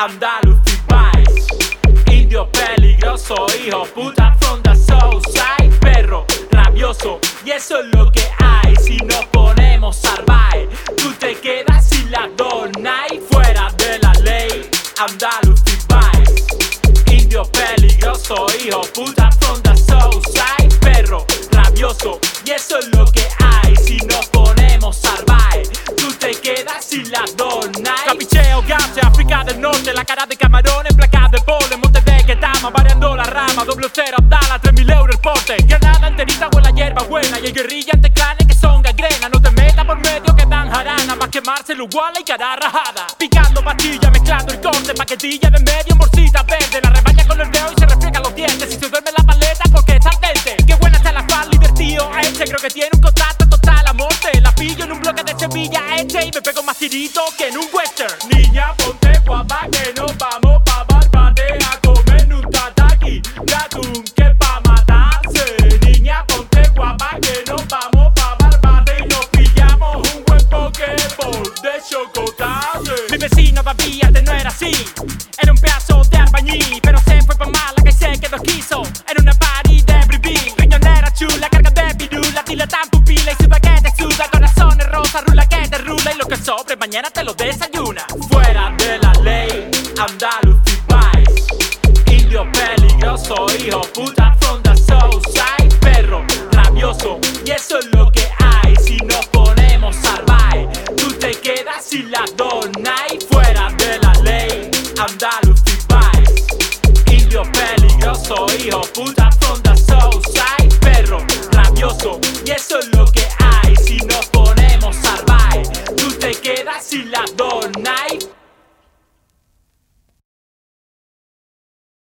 Andalucía Vice, indio peligroso, hijo puta from the Southside, perro rabioso, y eso es lo que hay. Si nos ponemos salvaje, tú te quedas sin la dona y fuera de la ley. Andalucía Vice, indio peligroso, hijo puta from the Southside, perro rabioso, y eso es lo que hay. Si nos ponemos salvaje, tú te quedas sin la dona. Capicheo, Gance, África del Norte, la cara de camarones, placas de polen, montes de Ketama, variando la rama, doble cero, Abdala, 3.000 euros el porte. Granada enterita huele a hierba buena, y hay guerrilla ante clanes que son gangrena. No te metas por medio que dan jarana, más quemarse lo igual y cara rajada. Picando pastillas, mezclando el corte, paquetilla de medio, morcita verde. La rebaña con el dedo y se refriega los dientes. Si se duerme la paleta porque está al dente. Qué buena está la fal, divertido este, creo que tiene un contacto total a muerte. La pillo en un bloque de Sevilla este y me pego más tirito que en un western. Niña, ponte guapa que nos vamos pa' Barbate a comer un tataki de atún que pa' matarse. Niña, ponte guapa que nos vamos pa' Barbate y nos pillamos un buen pokéball de chocolate. Mi vecino Babíate no era así, era un pedazo de albañil, pero se fue pa' Málaga y se quedó quiso. Era una party de bribí, riñonera chula, carga de pirula, dilatan pupila y su baguette suda, corazones rosas, rula que te rula y lo que sobre mañana te lo desayuna. Fuera de la ley, Andalucía Vice, indio peligroso, hijo puta from the Southside, perro rabioso, y eso es lo que hay. Si nos ponemos salvaje, tú te quedas sin la dona y fuera de la ley. Andalucía Vice, indio peligroso, hijo puta from the Southside, perro rabioso, y eso es lo que hay. Si nos ponemos salvaje, tú te quedas sin la dona.